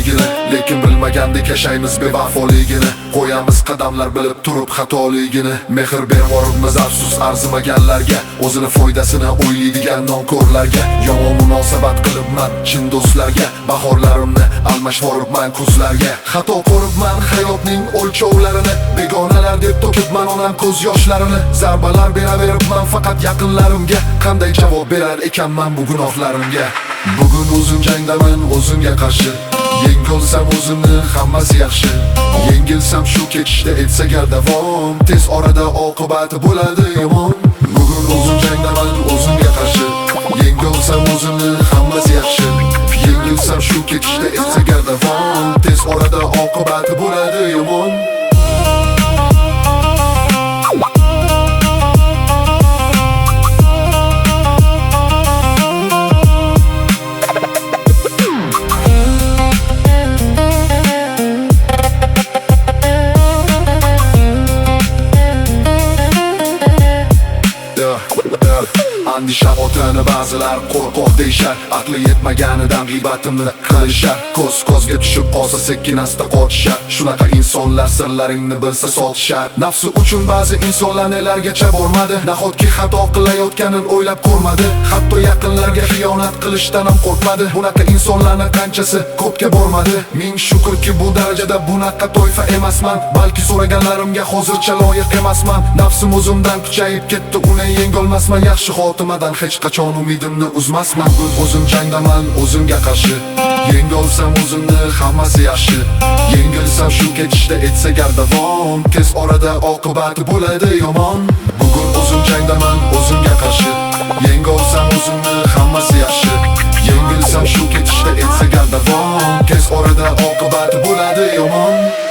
xatoligini, lekin bilmagandek yashaymiz bevafoligini. Qo'yamiz qadamlar bilib turib xatoligini. Mehr bervoribmiz afsus arzimaganlarga, o'zini foydasini o'ylaydigan nonko'rlarga. Yomon munosabat qilibman chin do'stlarga, bahorlarimni almashvoribman kuzlarga. Xato ko'ribman hayotning o'lchovlarini, begonalar deb to'kibman onam ko'z yoshlarini. Zarbalar beraveribman faqat yaqinlarimga, qanday javob berar ekanman bu gunohlarimga. Bugun o'zim jangdaman o'zimga qarshi, yengilsam o'zimni hammasi yaxshi. Yengilsam shu ketishda etsa gar davom, tez orada oqibati bo'ladi yomon. Bugun o'zim jangdaman o'zimga qarshi, yengilsam o'zimni hammasi yaxshi. Yengilsam shu ketishda etsa gar davom, tez orada oqibati bo'ladi yomon. Andisha otani ba'zilar qo'rqoq deyishar, aqli yetmaganidan g'iybatimni qilishar. Ko'z-ko'zga tushib qolsa sekkinasida qochishar. Shunaqa insonlar sirlaringni bilsa sotishar. Nafsi uchun ba'zi insonlar nelargacha bormadi, nahotki xato qilayotganin o'ylab ko'rmadi. Hatto yaqinlarga xiyonat qilishdan ham qo'rqmadi. Bunaqa insonlarning qanchasi ko'pga bormadi. Ming shukrki bu darajada bunaqa to'yfa emasman, balki so'raganlarimga hozircha loyiq emasman. Nafsim o'zimdan kuchayib ketdi, uni yengolmasman. Yaxshi xotimadan hech qachon umidimni uzmasman. O'zim jangdaman o'zimga qarshi, yengolsam o'zimni hammasi yaxshi. Yengilsam shu ketishda etsa gar davom, tez orada oqibati bo'ladi yomon. Bugun o'zim jangdaman o'zimga qarshi, yengolsam o'zimni hammasi yaxshi. Yengilsam shu ketishda etsa gar davom, tez orada oqibati bo'ladi yomon.